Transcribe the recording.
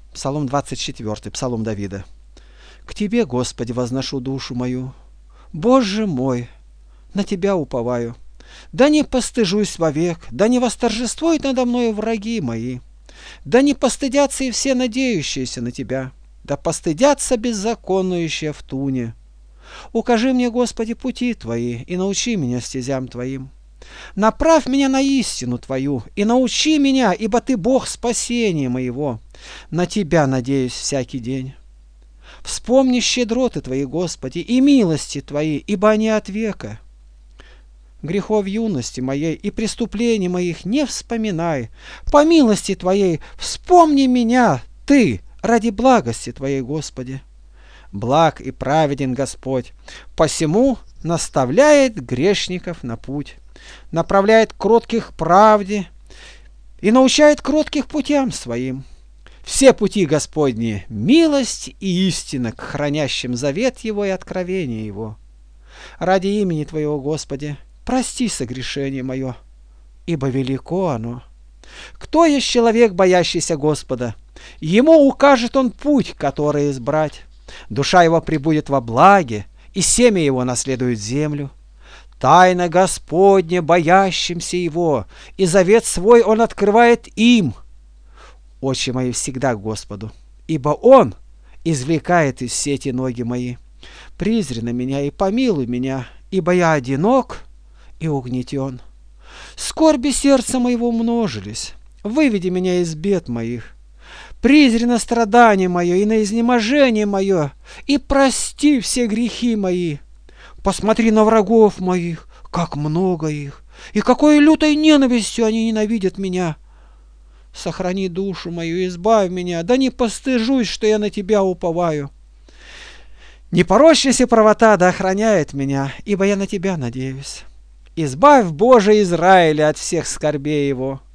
Псалом 24, Псалом Давида. К Тебе, Господи, возношу душу мою. Боже мой, на Тебя уповаю. Да не постыжусь вовек, да не восторжествуют надо мною враги мои. Да не постыдятся и все надеющиеся на Тебя, да постыдятся беззаконнующие в туне. Укажи мне, Господи, пути Твои, и научи меня стезям Твоим. Направь меня на истину Твою, и научи меня, ибо Ты Бог спасения моего. На Тебя надеюсь всякий день. Вспомни щедроты Твои, Господи, и милости Твои, ибо они от века. Грехов юности моей и преступлений моих не вспоминай. По милости Твоей вспомни меня, Ты, ради благости Твоей, Господи. Благ и праведен Господь, посему наставляет грешников на путь, направляет кротких к правде и научает кротких путям своим. Все пути Господни – милость и истина к хранящим завет Его и откровение Его. Ради имени Твоего, Господи, прости согрешение мое, ибо велико оно. Кто есть человек, боящийся Господа? Ему укажет Он путь, который избрать. Душа его пребудет во благе, и семя его наследует землю. Тайна Господня боящимся Его, и завет свой Он открывает им. Очи мои всегда к Господу, ибо Он извлекает из сети ноги мои. Призри на меня и помилуй меня, ибо я одинок и угнетен. Скорби сердца моего умножились, выведи меня из бед моих. Призри на страдание мое и на изнеможение мое, и прости все грехи мои. Посмотри на врагов моих, как много их, и какой лютой ненавистью они ненавидят меня. Сохрани душу мою, избавь меня, да не постыжусь, что я на Тебя уповаю. Непорочность и правота да охраняет меня, ибо я на Тебя надеюсь. Избавь, Боже, Израиля от всех скорбей его.